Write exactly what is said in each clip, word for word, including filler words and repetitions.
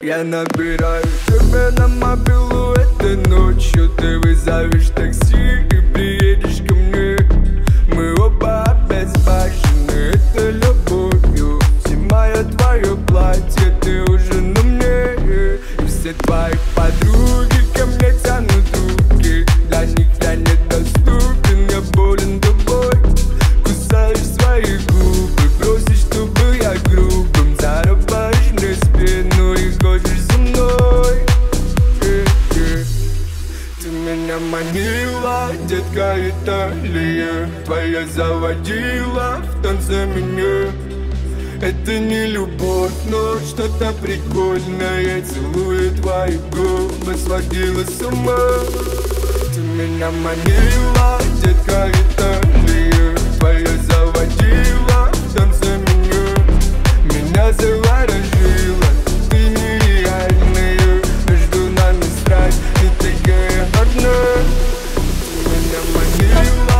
Я набираю тебя на мобилу этой ночью. Ты вызовешь такси и приедешь ко мне. Мы оба обезбашены этой любовью. Снимаю твое платье, ты уже на мне. И все твои подруги ко мне тянут руки. Для них я недоступен, я болен тобой. Кусаешь свои губы, просишь, чтобы я грубым. Зарываешь мне спину и ходишь за мной. э -э. Ты меня манила, детка Италия. Твоя заводила в танце меня. Это не любовь, но что-то прикольное. Целую твои губы, сводила с ума. Ты меня манила, детка Италия. Твоя заводила в танце меня. Меня заворожила, ты нереальная. Между нами страсть, и такая одна. Ты меня манила.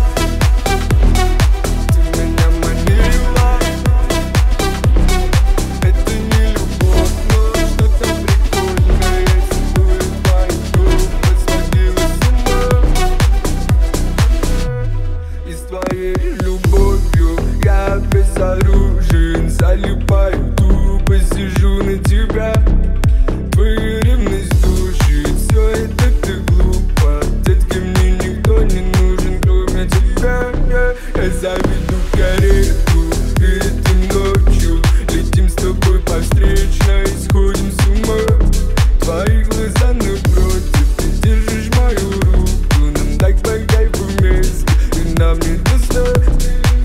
Любовью я безоружен, залипаю, тупо сижу на тебя. Твоя ревность душит, все это ты глупо. Детка, мне никто не нужен, кроме тебя. Я, я заведу карету, и этой ночью летим с тобой по встречной, сходим с ума. Твои глаза напротив, ты держишь мою руку. Нам так по кайфу вместе, и нам не достать.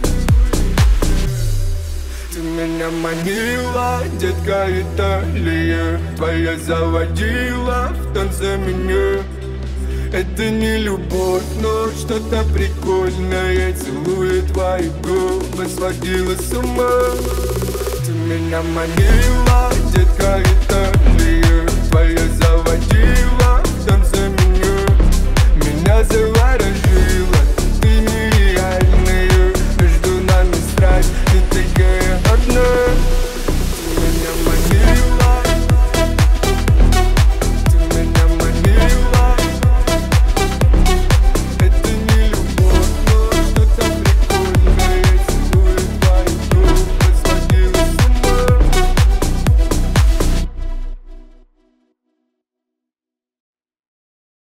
Ты меня манила, детка Италия. Твоя заводила в танце меня. Это не любовь, но что-то прикольное. Целую твои губы, сводила с ума. Ты меня манила, детка Италия.